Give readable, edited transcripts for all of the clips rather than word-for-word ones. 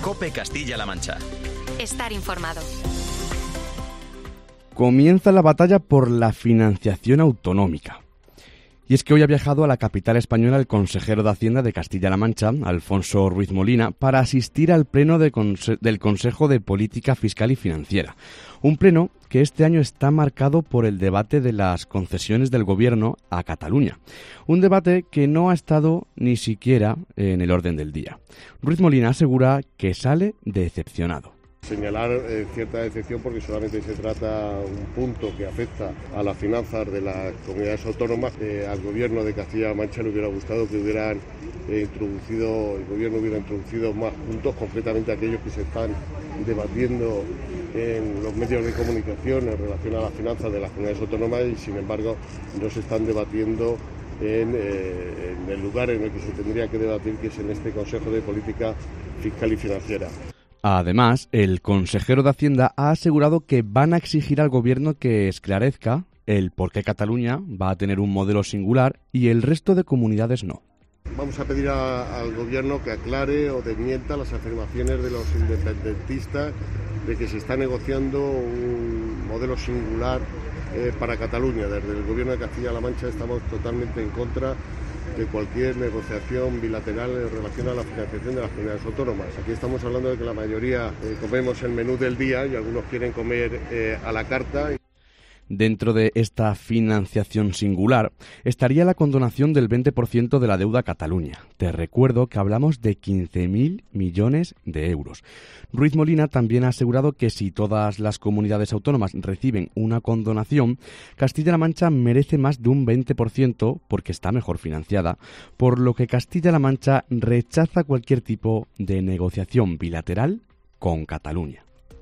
COPE Castilla-La Mancha. Estar informado. Comienza la batalla por la financiación autonómica. Y es que hoy ha viajado a la capital española el consejero de Hacienda de Castilla-La Mancha, Alfonso Ruiz Molina, para asistir al pleno del Consejo de Política Fiscal y Financiera. Un pleno que este año está marcado por el debate de las concesiones del Gobierno a Cataluña. Un debate que no ha estado ni siquiera en el orden del día. Ruiz Molina asegura que sale decepcionado. Señalar cierta decepción porque solamente se trata un punto que afecta a las finanzas de las comunidades autónomas. Al Gobierno de Castilla-La Mancha le hubiera gustado que el Gobierno hubiera introducido más puntos, concretamente aquellos que se están debatiendo en los medios de comunicación en relación a las finanzas de las comunidades autónomas y sin embargo no se están debatiendo en el lugar en el que se tendría que debatir, que es en este Consejo de Política Fiscal y Financiera. Además, el consejero de Hacienda ha asegurado que van a exigir al Gobierno que esclarezca el por qué Cataluña va a tener un modelo singular y el resto de comunidades no. Vamos a pedir al Gobierno que aclare o desmienta las afirmaciones de los independentistas de que se está negociando un modelo singular para Cataluña. Desde el Gobierno de Castilla-La Mancha estamos totalmente en contra de cualquier negociación bilateral en relación a la financiación de las comunidades autónomas. Aquí estamos hablando de que la mayoría comemos el menú del día y algunos quieren comer a la carta. Dentro de esta financiación singular estaría la condonación del 20% de la deuda a Cataluña. Te recuerdo que hablamos de 15.000 millones de euros. Ruiz Molina también ha asegurado que si todas las comunidades autónomas reciben una condonación, Castilla-La Mancha merece más de un 20% porque está mejor financiada, por lo que Castilla-La Mancha rechaza cualquier tipo de negociación bilateral con Cataluña.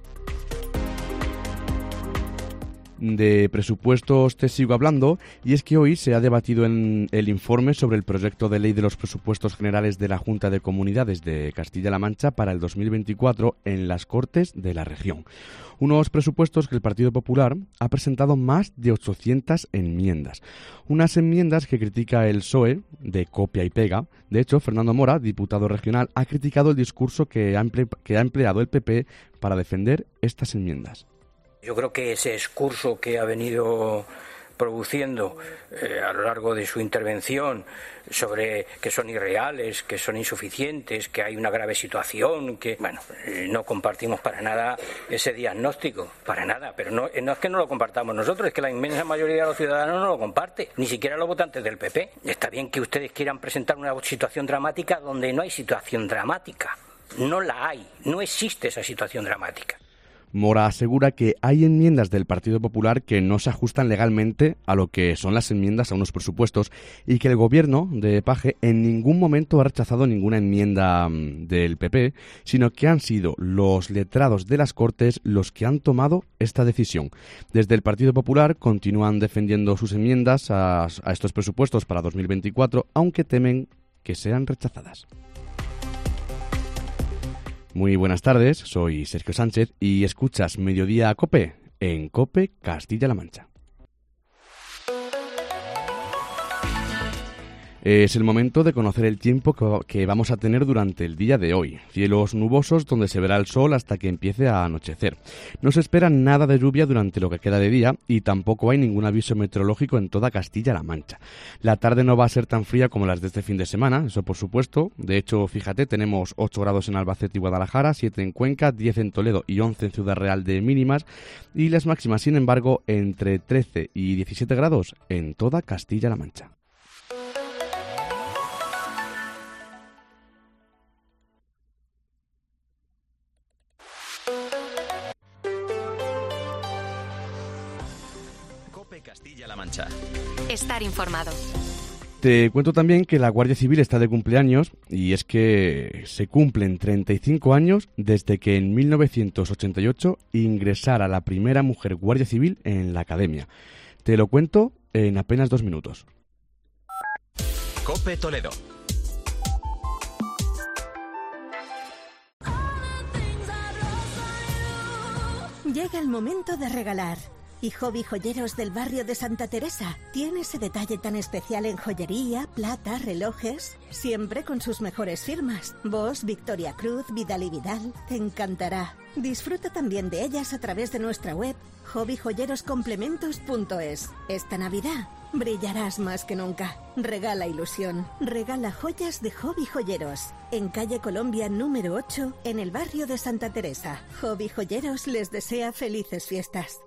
De presupuestos te sigo hablando, y es que hoy se ha debatido en el informe sobre el proyecto de ley de los presupuestos generales de la Junta de Comunidades de Castilla-La Mancha para el 2024 en las Cortes de la región. Unos presupuestos que el Partido Popular ha presentado más de 800 enmiendas. Unas enmiendas que critica el PSOE de copia y pega. De hecho, Fernando Mora, diputado regional, ha criticado el discurso que ha empleado el PP para defender estas enmiendas. Yo creo que ese discurso que ha venido produciendo a lo largo de su intervención sobre que son irreales, que son insuficientes, que hay una grave situación, que no compartimos para nada ese diagnóstico, para nada, pero no es que no lo compartamos nosotros, es que la inmensa mayoría de los ciudadanos no lo comparte, ni siquiera los votantes del PP. Está bien que ustedes quieran presentar una situación dramática donde no hay situación dramática, no la hay, no existe esa situación dramática. Mora asegura que hay enmiendas del Partido Popular que no se ajustan legalmente a lo que son las enmiendas a unos presupuestos y que el gobierno de Paje en ningún momento ha rechazado ninguna enmienda del PP, sino que han sido los letrados de las Cortes los que han tomado esta decisión. Desde el Partido Popular continúan defendiendo sus enmiendas a estos presupuestos para 2024, aunque temen que sean rechazadas. Muy buenas tardes, soy Sergio Sánchez y escuchas Mediodía COPE en COPE Castilla-La Mancha. Es el momento de conocer el tiempo que vamos a tener durante el día de hoy. Cielos nubosos donde se verá el sol hasta que empiece a anochecer. No se espera nada de lluvia durante lo que queda de día y tampoco hay ningún aviso meteorológico en toda Castilla-La Mancha. La tarde no va a ser tan fría como las de este fin de semana, eso por supuesto. De hecho, fíjate, tenemos 8 grados en Albacete y Guadalajara, 7 en Cuenca, 10 en Toledo y 11 en Ciudad Real de mínimas. Y las máximas, sin embargo, entre 13 y 17 grados en toda Castilla-La Mancha. Castilla-La Mancha. Estar informado. Te cuento también que la Guardia Civil está de cumpleaños y es que se cumplen 35 años desde que en 1988 ingresara la primera mujer Guardia Civil en la Academia. Te lo cuento en apenas 2 minutos. COPE Toledo. Llega el momento de regalar. Y Hobby Joyeros del barrio de Santa Teresa tiene ese detalle tan especial en joyería, plata, relojes, siempre con sus mejores firmas. Bosch, Victoria Cruz, Vidal y Vidal. Te encantará. Disfruta también de ellas a través de nuestra web hobbyjoyeroscomplementos.es. Esta Navidad brillarás más que nunca. Regala ilusión. Regala joyas de Hobby Joyeros. En calle Colombia número 8, en el barrio de Santa Teresa. Hobby Joyeros les desea felices fiestas.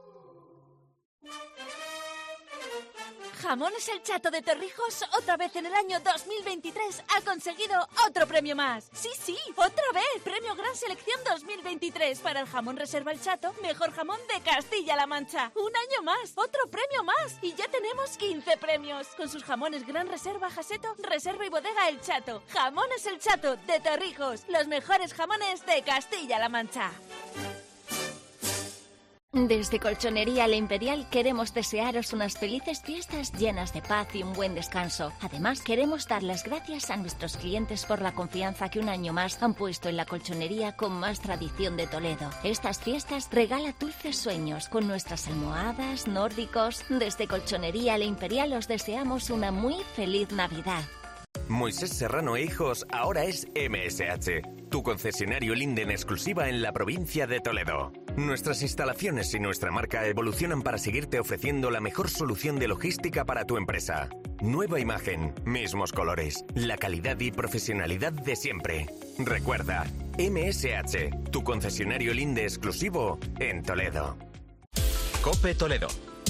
Jamones El Chato de Torrijos, otra vez en el año 2023, ha conseguido otro premio más. Sí, otra vez. Premio Gran Selección 2023 para el jamón Reserva El Chato, mejor jamón de Castilla-La Mancha. Un año más, otro premio más. Y ya tenemos 15 premios. Con sus jamones Gran Reserva Jaseto, Reserva y Bodega El Chato. Jamones El Chato de Torrijos, los mejores jamones de Castilla-La Mancha. Desde Colchonería La Imperial queremos desearos unas felices fiestas llenas de paz y un buen descanso. Además, queremos dar las gracias a nuestros clientes por la confianza que un año más han puesto en la colchonería con más tradición de Toledo. Estas fiestas regala dulces sueños con nuestras almohadas, nórdicos. Desde Colchonería La Imperial os deseamos una muy feliz Navidad. Moisés Serrano e Hijos ahora es MSH, tu concesionario Linde en exclusiva en la provincia de Toledo. Nuestras instalaciones y nuestra marca evolucionan para seguirte ofreciendo la mejor solución de logística para tu empresa. Nueva imagen, mismos colores, la calidad y profesionalidad de siempre. Recuerda, MSH, tu concesionario Linde exclusivo en Toledo. COPE Toledo.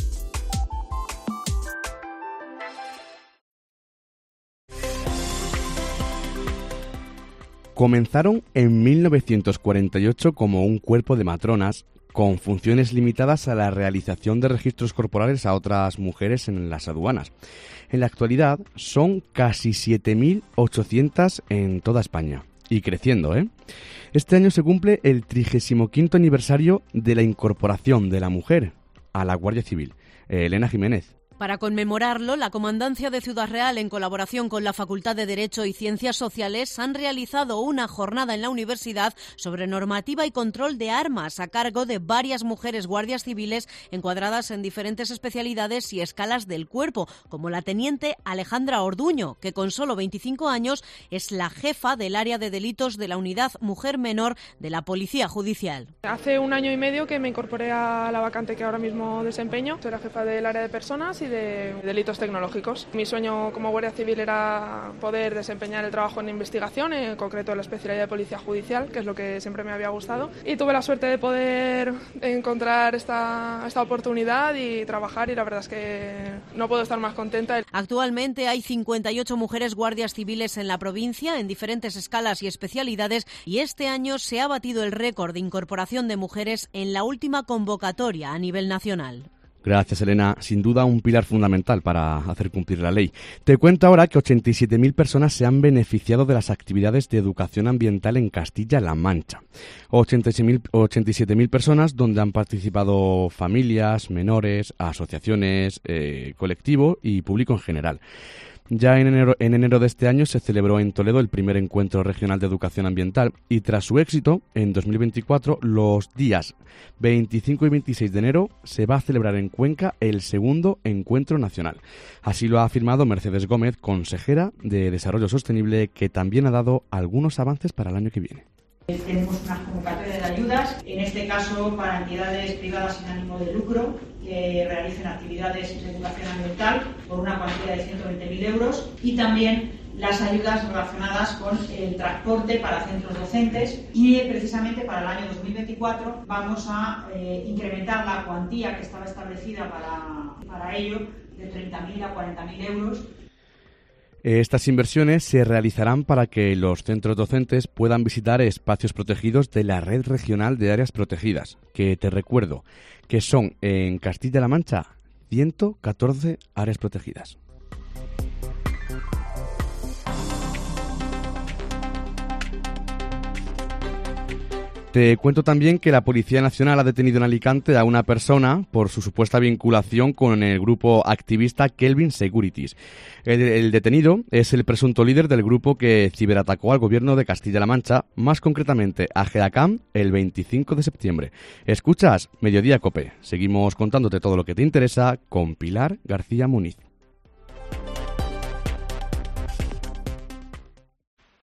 Comenzaron en 1948 como un cuerpo de matronas con funciones limitadas a la realización de registros corporales a otras mujeres en las aduanas. En la actualidad son casi 7.800 en toda España y creciendo, ¿eh? Este año se cumple el 35º aniversario de la incorporación de la mujer a la Guardia Civil. Elena Jiménez. Para conmemorarlo, la Comandancia de Ciudad Real, en colaboración con la Facultad de Derecho y Ciencias Sociales, han realizado una jornada en la universidad sobre normativa y control de armas a cargo de varias mujeres guardias civiles encuadradas en diferentes especialidades y escalas del cuerpo, como la teniente Alejandra Orduño, que con solo 25 años es la jefa del área de delitos de la Unidad Mujer Menor de la Policía Judicial. Hace 1 año y medio que me incorporé a la vacante que ahora mismo desempeño. Soy la jefa del área de personas y de delitos tecnológicos. Mi sueño como Guardia Civil era poder desempeñar el trabajo en investigación, en concreto en la especialidad de Policía Judicial, que es lo que siempre me había gustado. Y tuve la suerte de poder encontrar esta oportunidad y trabajar, y la verdad es que no puedo estar más contenta. Actualmente hay 58 mujeres guardias civiles en la provincia, en diferentes escalas y especialidades, y este año se ha batido el récord de incorporación de mujeres en la última convocatoria a nivel nacional. Gracias, Elena. Sin duda un pilar fundamental para hacer cumplir la ley. Te cuento ahora que 87.000 personas se han beneficiado de las actividades de educación ambiental en Castilla-La Mancha. 87.000 personas donde han participado familias, menores, asociaciones, colectivo y público en general. Ya en enero de este año se celebró en Toledo el primer encuentro regional de educación ambiental y tras su éxito, en 2024, los días 25 y 26 de enero, se va a celebrar en Cuenca el segundo encuentro nacional. Así lo ha afirmado Mercedes Gómez, consejera de Desarrollo Sostenible, que también ha dado algunos avances para el año que viene. Tenemos unas convocatorias de ayudas, en este caso para entidades privadas sin ánimo de lucro que realicen actividades de educación ambiental por una cuantía de 120.000 euros, y también las ayudas relacionadas con el transporte para centros docentes, y precisamente para el año 2024 vamos a incrementar la cuantía que estaba establecida para ello de 30.000 a 40.000 euros. Estas inversiones se realizarán para que los centros docentes puedan visitar espacios protegidos de la Red Regional de Áreas Protegidas, que te recuerdo que son en Castilla-La Mancha 114 áreas protegidas. Te cuento también que la Policía Nacional ha detenido en Alicante a una persona por su supuesta vinculación con el grupo activista Kelvin Securities. El detenido es el presunto líder del grupo que ciberatacó al gobierno de Castilla-La Mancha, más concretamente a GEACAM, el 25 de septiembre. Escuchas Mediodía Cope. Seguimos contándote todo lo que te interesa con Pilar García Muniz.